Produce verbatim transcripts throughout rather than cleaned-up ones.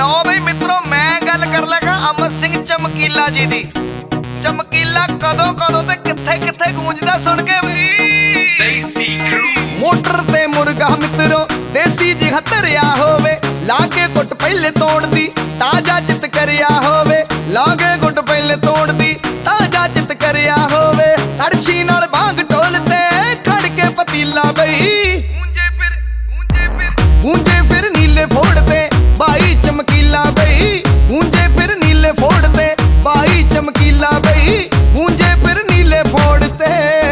लो बई मित्रों, मैं गल कर लगा अमर सिंह चमकीला जी दी। चमकीला कदों कदों ते किथे किथे गूंजदा सुन के बई। देसी क्रू मोटर ते मुर्गा मित्रों, देसी जी हतरिया होवे, लागे गुट पहले तोड़ दी ताजा चित करिया होवे, लागे गुट पहले तोड़ दी ताजा चित करिया होवे। अरशी नाल बांग ढोलते खड़ के पतीला बई, गूंजे फिर गूंजे फिर गूंजे फिर नीले फोड़ते बाई चमकीला बई, गूंजे फिर नीले फोड़ते बाई चमकीला बई, गूंजे फिर नीले फोड़ते।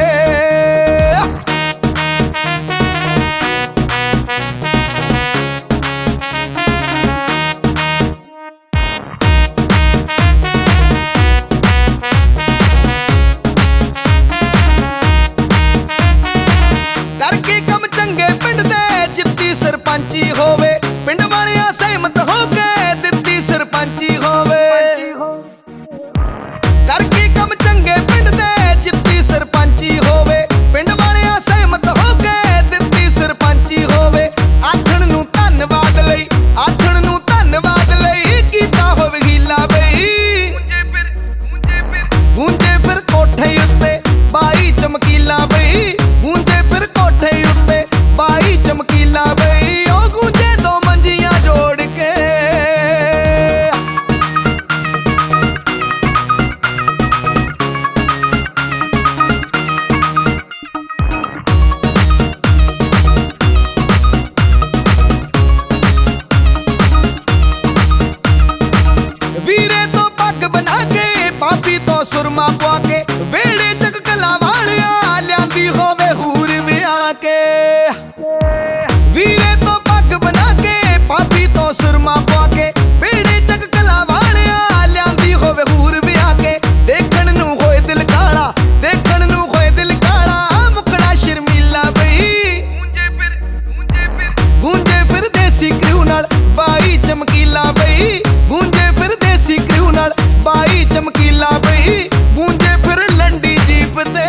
करके कम चंगे पिंड दे जित्ती सरपंची होवे, पिंड वालियां सहमत हो के दित्ती सरपंची होवे। करके कम चंगे पिंड दे जित्ती सरपंची होवे, पिंड वालियां सहमत हो के दित्ती सरपंची होवे। आखण नूं धन्नवाद लई, आखण नूं धन्नवाद लई कीता होवे हीला बई, गूंजे फिर गूंजे फिर गूंजे फिर कोठे उत्ते बाई चमकीला बई, गूंजे फिर कोठे उत्ते बाई चमकीला बई। ओ गूंजे दो मंजियां जोड़ के, वीरे तो पग बना के पापी तो सुरमा पवा के, वेड़े जग कला वालिया लियांदी होवे हूर विआह के। वीरे तो पग बना के पापी तो सुरमा पवा के, वेड़े जग कला वालिया लियांदी होवे हूर विआह के। देखण नूं होए दिल काला, देखण नूं होए दिल काला, मुकड़ा शर्मीला बई, गूंजे फिर गूंजे फिर गूंजे फिर देसी क्रू नाल बाई चमकीला बई, गूंजे फिर देसी क्रू नाल बाई चमकीला बई, गूंजे फिर लंडी जीप ते।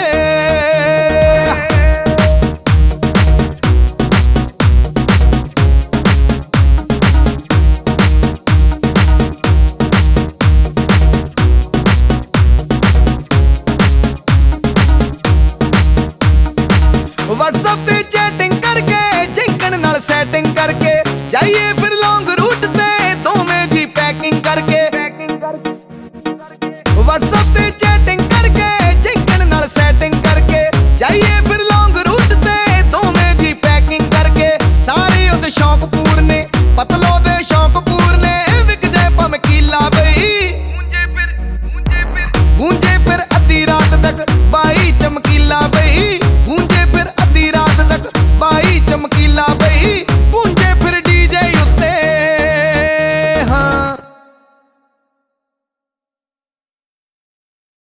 व्हाट्सएप ते चैटिंग करके जिंकण नाल सैटिंग करके, जाइए फिर लॉन्ग रूट ते दोवें जी पैकिंग करके। व्हाट्सएप ते चैटिंंग करके जिंकण नाल सैटिंग करके, जाइए फिर लॉन्ग रूट ते दोवें जी पैकिंग करके। सारे उहदे शौक पूरने पतलो